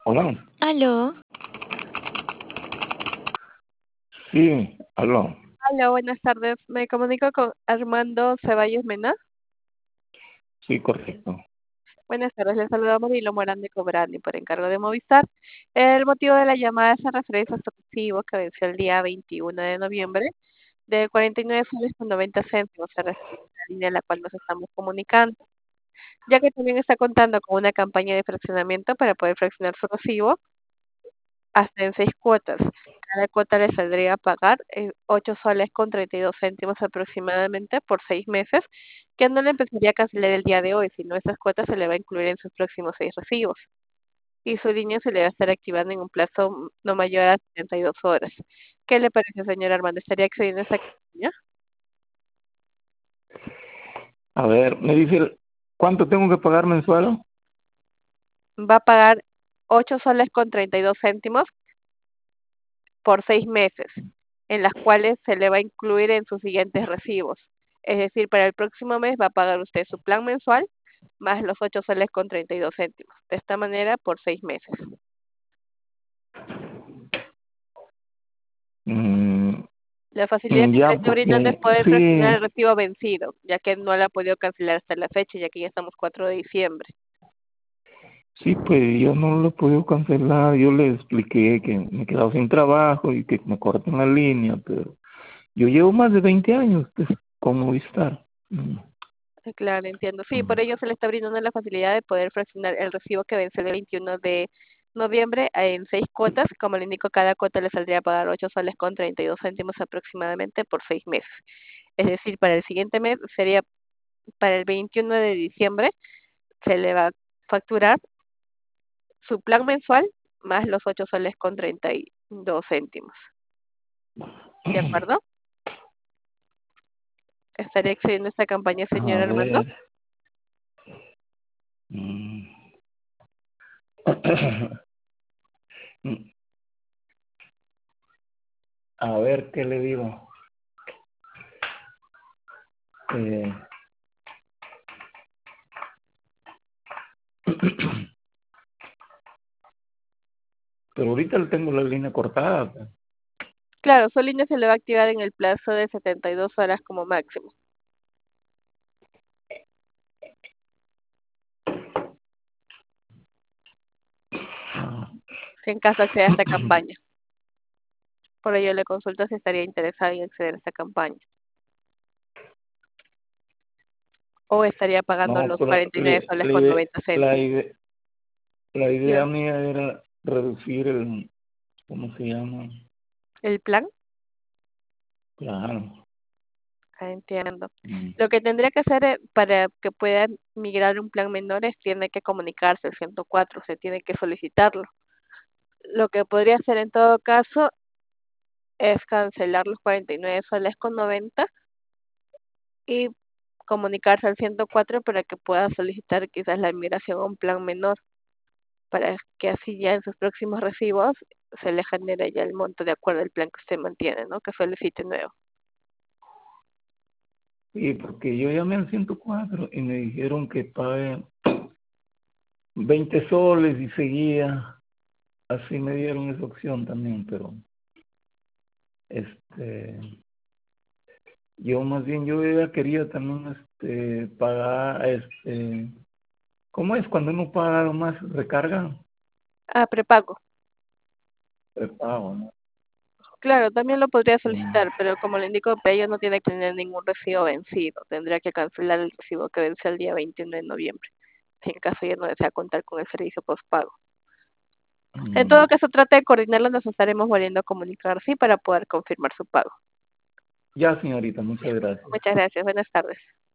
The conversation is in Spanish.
Hola, Aló, sí, aló, Hola, buenas tardes. Me comunico con Armando Ceballos Mena. sí, correcto. Buenas tardes, le saludamos Marilo Morán de Cobrani por encargo de Movistar. El motivo de la llamada es en referencia a su recibo que venció el día 21 de noviembre de 49 soles con 90 céntimos a la línea en la cual nos estamos comunicando, ya que también está contando con una campaña de fraccionamiento para poder fraccionar su recibo hasta en 6 cuotas. Cada cuota le saldría a pagar 8 soles con 32 céntimos aproximadamente por 6 meses, que no le empezaría a cancelar el día de hoy, sino esas cuotas se le va a incluir en sus próximos 6 recibos. Y su línea se le va a estar activando en un plazo no mayor a 72 horas. ¿Qué le parece, señor Armando? ¿Estaría accediendo a esta campaña? A ver, me dice, ¿cuánto tengo que pagar mensual? Va a pagar 8 soles con 32 céntimos por 6 meses, en las cuales se le va a incluir en sus siguientes recibos. Es decir, para el próximo mes va a pagar usted su plan mensual más los 8 soles con 32 céntimos. De esta manera, por 6 meses. Mm, La facilidad que se le ya, está brindando es porque poder fraccionar sí, el recibo vencido, ya que no la ha podido cancelar hasta la fecha, ya que ya estamos 4 de diciembre. sí, pues yo no lo he podido cancelar. Yo le expliqué que me he quedado sin trabajo y que me corten la línea, pero yo llevo más de 20 años pues, con Movistar. Claro, entiendo. Sí, por Mm. ello se le está brindando la facilidad de poder fraccionar el recibo que vence el 21 de noviembre en 6 cuotas. Como le indico, cada cuota le saldría a pagar 8 soles con 32 céntimos aproximadamente por 6 meses. Es decir, para el siguiente mes sería para el 21 de diciembre, se le va a facturar su plan mensual más los 8 soles con 32 céntimos. ¿De acuerdo? ¿Estaría excediendo esta campaña, A señor Armando? ver. mm, A ver, ¿qué le digo? Eh, pero ahorita le tengo la línea cortada, pues. Claro, su línea se le va a activar en el plazo de 72 horas como máximo, Ah, si en caso accede a esta campaña. Por ello le consulto si estaría interesado en acceder a esta campaña. O estaría pagando no, los pero 49 soles con 90 la céntimos. idea, la idea Dígame, mía era reducir el, ¿cómo se llama? ¿el plan? Claro. Ah, entiendo. Mm. Lo que tendría que hacer para que pueda migrar a un plan menor es tiene que comunicarse al 104, se tiene que solicitarlo. Lo que podría hacer en todo caso es cancelar los 49 soles con 90 y comunicarse al 104 para que pueda solicitar quizás la migración a un plan menor, para que así ya en sus próximos recibos se le genere ya el monto de acuerdo al plan que usted mantiene, ¿no? Que solicite nuevo. Sí, porque yo llamé al 104 y me dijeron que pague 20 soles y seguía. Así me dieron esa opción también, pero este, yo más bien yo hubiera querido también pagar, ¿cómo es cuando uno paga algo más recarga? Ah, prepago. Prepago, ¿no? Claro, también lo podría Mm. solicitar, pero como le indico, ello no tiene que tener ningún recibo vencido. Tendría que cancelar el recibo que vence el día 21 de noviembre, si en caso ya no desea contar con el servicio postpago. En todo Mm. caso, trate de coordinarlo, nos estaremos volviendo a comunicar, sí, para poder confirmar su pago. Ya, señorita, Bien, muchas gracias. muchas gracias. Buenas tardes.